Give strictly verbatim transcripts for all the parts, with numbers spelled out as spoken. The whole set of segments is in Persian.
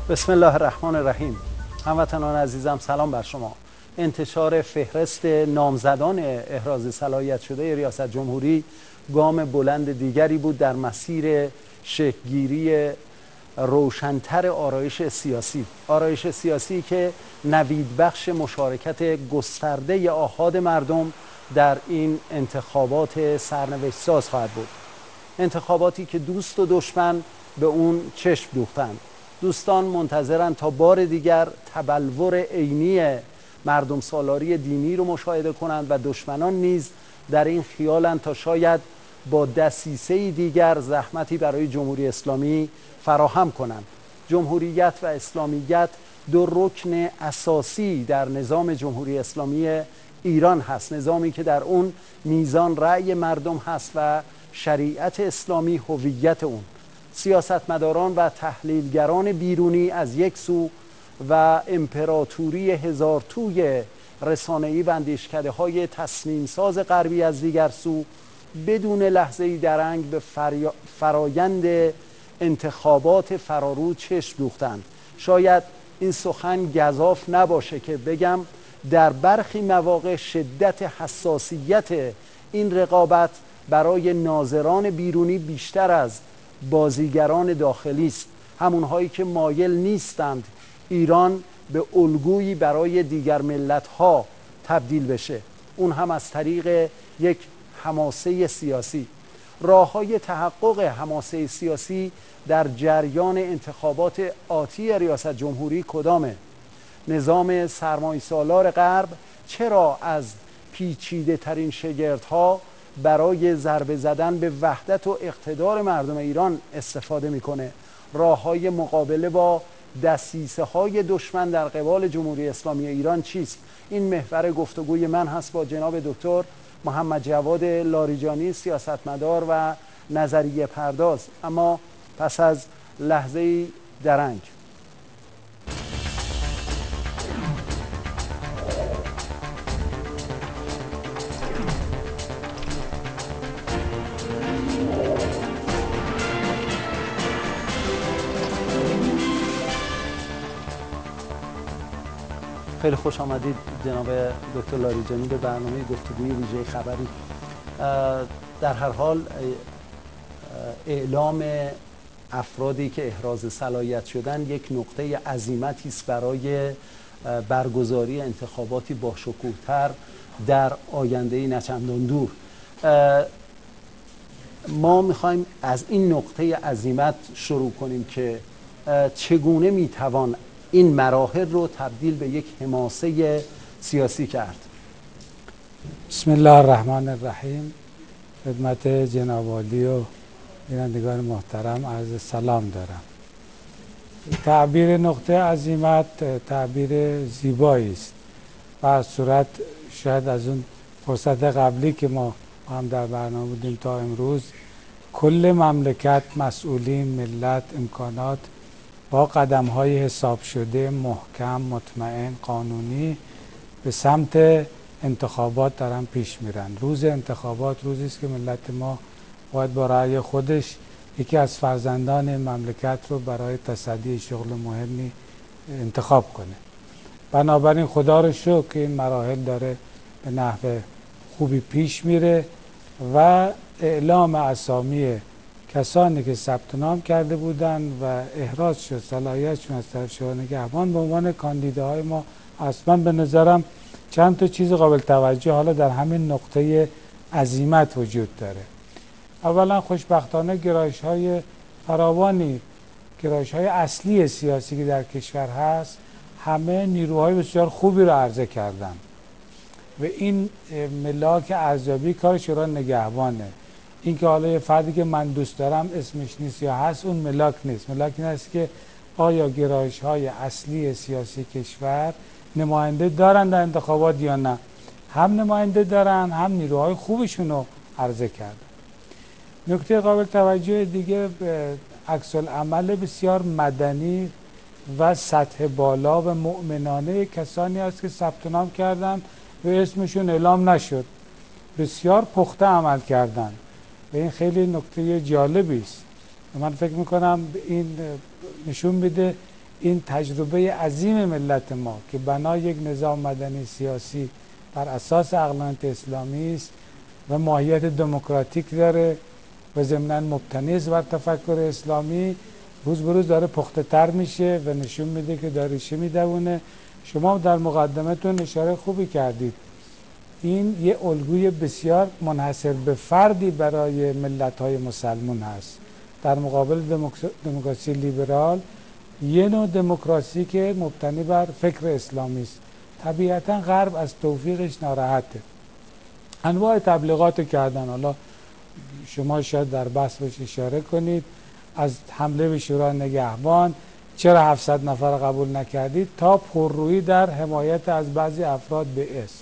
بسم الله الرحمن الرحیم. هموطنان عزیزم سلام بر شما. انتشار فهرست نامزدان احراز صلاحیت شده ریاست جمهوری گام بلند دیگری بود در مسیر شکل‌گیری روشن‌تر آرایش سیاسی آرایش سیاسی که نویدبخش مشارکت گسترده آحاد مردم در این انتخابات سرنوشت ساز خواهد بود. انتخاباتی که دوست و دشمن به اون چشم دوختند. دوستان منتظرند تا بار دیگر تبلور عینی مردم سالاری دینی رو مشاهده کنند و دشمنان نیز در این خیالند تا شاید با دسیسه دیگر زحمتی برای جمهوری اسلامی فراهم کنند. جمهوریت و اسلامیت دو رکن اساسی در نظام جمهوری اسلامی ایران هست، نظامی که در اون میزان رأی مردم هست و شریعت اسلامی هویت اون. سیاستمداران و تحلیلگران بیرونی از یک سو و امپراتوری هزار توی رسانه‌ای و اندیشکده‌های تصمیم ساز غربی از دیگر سو بدون لحظه‌ای درنگ به فرایند انتخابات فرارو چشم دوختند. شاید این سخن گزاف نباشه که بگم در برخی مواقع شدت حساسیت این رقابت برای ناظران بیرونی بیشتر از بازیگران داخلی است، همونهایی که مایل نیستند ایران به الگویی برای دیگر ملت‌ها تبدیل بشه، اون هم از طریق یک حماسه سیاسی. راه‌های تحقق حماسه سیاسی در جریان انتخابات آتی ریاست جمهوری کدامه؟ نظام سرمایه‌سالار غرب چرا از پیچیده ترین شگردها برای ضربه زدن به وحدت و اقتدار مردم ایران استفاده میکنه؟ راه‌های مقابله با دسیسه های دشمن در قبال جمهوری اسلامی ایران چیست؟ این محور گفتگوی من هست با جناب دکتر محمد جواد لاریجانی، سیاستمدار و نظریه پرداز. اما پس از لحظه درنگ خیلی خوش آمدید جناب دکتر لاریجانی به برنامه گفتگوی ویژه خبری. در هر حال اعلام افرادی که احراز صلاحیت شدن یک نقطه عزیمتی است برای برگزاری انتخاباتی با شکوه‌تر در آینده نچندان دور. ما میخوایم از این نقطه عزیمت شروع کنیم که چگونه میتوان این مراحل رو تبدیل به یک حماسه سیاسی کرد. بسم الله الرحمن الرحیم. خدمت جناب عالی و بینندگان محترم عرض سلام دارم. تعبیر نقطه عزیمت تعبیر زیبایی است و از صورت شاید از اون فرصت قبلی که ما هم در برنامه بودیم تا امروز کل مملکت، مسئولین، ملت، امکانات با قدم های حساب شده، محکم، مطمئن، قانونی به سمت انتخابات دارن پیش میرن. روز انتخابات روزی است که ملت ما باید با رأی خودش یکی از فرزندان مملکت رو برای تصدی شغل مهمی انتخاب کنه. بنابراین خدا رو شکر که این مراحل داره به نحو خوبی پیش میره و اعلام اسامی کسانی که ثبت نام کرده بودند و احراز شد صلاحیتشون از طرف شورای نگهبان به عنوان کاندیداهای ما اصلا به نظرم چند تا چیز قابل توجه حالا در همین نقطه عزیمت وجود داره. اولا خوشبختانه گرایش های فراوانی، گرایش های اصلی سیاسی که در کشور هست همه نیروهای بسیار خوبی رو عرضه کردن و این ملاک ارزیابی کار شورای نگهبانه. این که حالا یه فردی که من دوست دارم اسمش نیست یا هست اون ملاک نیست. ملاک این است که آیا گرایش های اصلی سیاسی کشور نماینده دارن در انتخابات یا نه. هم نماینده دارن هم نیروهای خوبشون رو عرضه کردن. نکته قابل توجه دیگه عکس العمل بسیار مدنی و سطح بالا و مؤمنانه کسانی است که ثبت نام کردن و اسمشون اعلام نشد. بسیار پخته عمل کردن و این خیلی نکته جالبی است. من فکر میکنم این نشون میده این تجربه عظیم ملت ما که بنا یک نظام مدنی سیاسی بر اساس عقلانیت اسلامی است و ماهیت دموکراتیک داره و ضمناً مبتنی است بر تفکر اسلامی، روز به روز داره پخته تر میشه و نشون میده که داره ریشه میدونه. شما در مقدمتون اشاره خوبی کردید، این یه الگوی بسیار منحصر به فردی برای ملت‌های مسلمان هست. در مقابل دموکراسی لیبرال یه نوع دموکراسی که مبتنی بر فکر اسلامی است. طبیعتا غرب از توفیقش ناراحته. انواع تبلیغات کردن، حالا شما شاید در بحث بهش اشاره کنید، از حمله به شورای نگهبان، چرا هفتصد نفر قبول نکردید، تا پررویی در حمایت از بعضی افراد به اسم.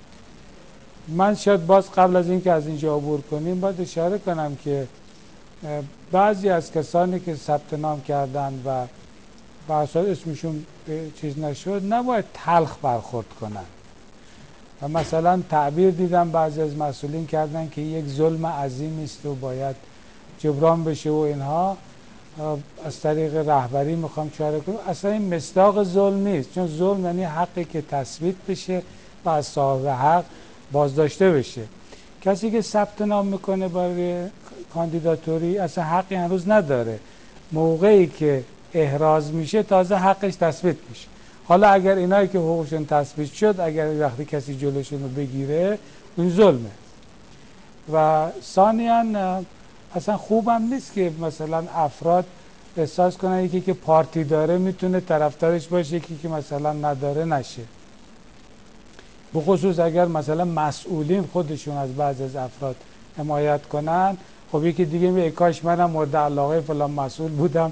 من شاید باز قبل از اینکه از اینجا عبور کنیم باید اشاره کنم که بعضی از کسانی که ثبت نام کردن و بحثات اسمشون چیز نشد نباید تلخ برخورد کنن. و مثلا تعبیر دیدم بعضی از مسئولین کردن که یک ظلم عظیمی است و باید جبران بشه و اینها. از طریق رهبری میخوام چاره کنم اصلا این مصداق ظلم نیست، چون ظلم یعنی حقی که تثبیت بشه و از صاحب حق بازداشته بشه. کسی که ثبت نام میکنه برای کاندیداتوری اصلا حقی هنوز نداره، موقعی که احراز میشه تازه حقش تثبیت میشه. حالا اگر اینایی که حقوقشون تثبیت شد اگر وقتی کسی جلوشون رو بگیره اون ظلمه. و ثانیاً اصلا خوبم نیست که مثلا افراد احساس کنن یکی که پارتی داره میتونه طرفدارش باشه، یکی که مثلا نداره نشه. بخصوص اگر مثلا مسئولین خودشون از بعض از افراد حمایت کنن، خب یکی دیگه میگه کاش منم مورد علاقه فلان مسئول بودم.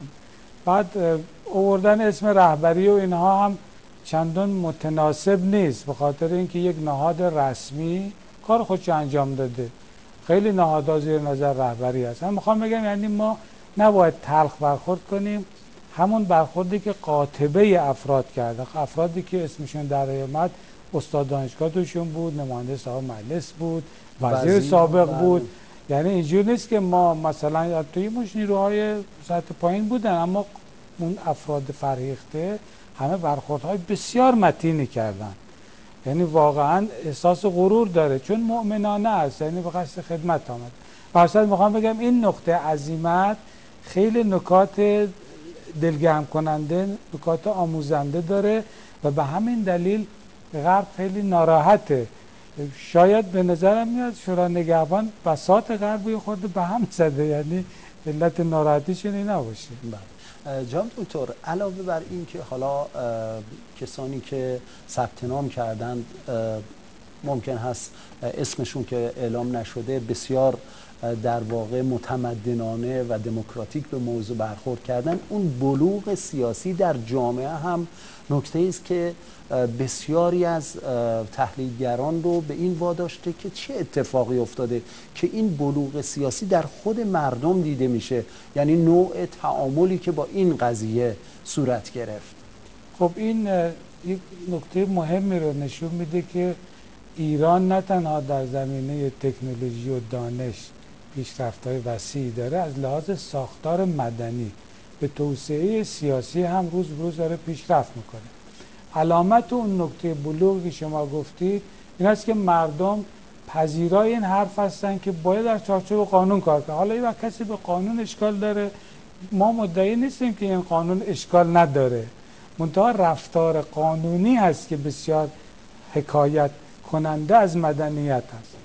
بعد آوردن اسم رهبری و اینها هم چندان متناسب نیست، به خاطر اینکه یک نهاد رسمی کار خودش انجام داده. خیلی نهادها زیر نظر رهبری هست. من میخوام بگم یعنی ما نباید تلخ برخورد کنیم، همون برخوردی که قاطبه افراد کرده، افرادی که اسمشون در اومد استاد دانشگاه توشون بود، نماینده صاحب مجلس بود، وزیر سابق بود. یعنی اینجور نیست که ما مثلا توی مش نیروهای سطح پایین بودن اما اون افراد فرهیخته همه برخوردهای بسیار متینی کردن. یعنی واقعا احساس غرور داره چون مؤمنانه است، یعنی به قصد خدمت آمد. برصد میخوام بگم این نقطه عظیمت خیلی نکات دلگرم کننده، نکات آموزنده داره و به همین دلیل غرب خیلی ناراحته. شاید به نظرم میاد شورای نگهبان بساط غرب خورده به هم زده، یعنی علت ناراحتیشون این نباشه. جناب دکتر، علاوه بر این که حالا کسانی که ثبت نام کردند ممکن هست اسمشون که اعلام نشده بسیار در واقع متمدنانه و دموکراتیک به موضوع برخورد کردن، اون بلوغ سیاسی در جامعه هم نکته است که بسیاری از تحلیلگران رو به این واداشته که چه اتفاقی افتاده که این بلوغ سیاسی در خود مردم دیده میشه، یعنی نوع تعاملی که با این قضیه صورت گرفت. خب این یک نکته مهمی رو نشون میده که ایران نه تنها در زمینه تکنولوژی و دانش پیشرفت‌های وسیعی داره، از لحاظ ساختار مدنی به توسعه سیاسی هم روز به روز داره پیشرفت میکنه. علامت اون نکته بلوغی که شما گفتید این است که مردم پذیرای این حرف هستن که باید در چارچوب قانون کار کنه. حالا این کسی به قانون اشکال داره، ما مدعی نیستیم که این قانون اشکال نداره، منتها رفتار قانونی هست که بسیار حکایت کننده از مدنیت هست.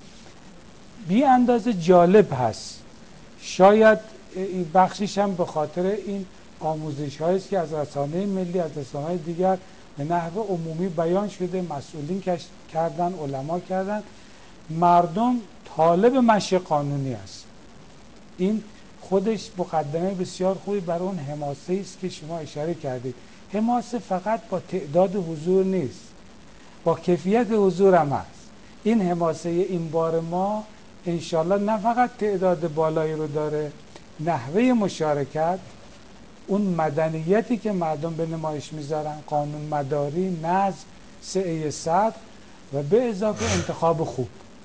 بی اندازه جالب هست. شاید این بخشش هم به خاطر این آموزش هایی است که از رسانه ملی، از رسانه های دیگر به نحو عمومی بیان شده، مسئولین کردن، علما کردن، مردم طالب مشی قانونی است. این خودش مقدمه بسیار خوبی برای اون حماسه است که شما اشاره کردید. حماسه فقط با تعداد حضور نیست، با کیفیت حضور هم هست. این حماسه این بار ما انشالله نه فقط تعداد بالایی رو داره، نحوه مشارکت، اون مدنیتی که مردم به نمایش میذارن، قانون مداری، نظم، سعی صدر و به اضافه انتخاب خوب.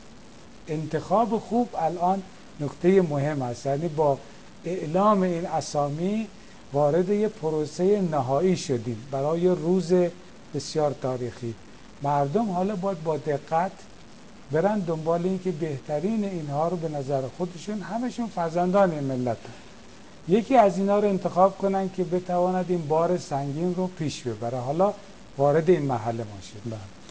انتخاب خوب الان نکته مهم است، یعنی با اعلام این اسامی وارد یه پروسه نهایی شدیم برای روز بسیار تاریخی. مردم حالا باید با دقت برن دنبال این که بهترین اینها رو به نظر خودشون، همشون فرزندان این ملت هم. یکی از اینا رو انتخاب کنن که بتواند این بار سنگین رو پیش ببره. حالا وارد این مرحله ما شد.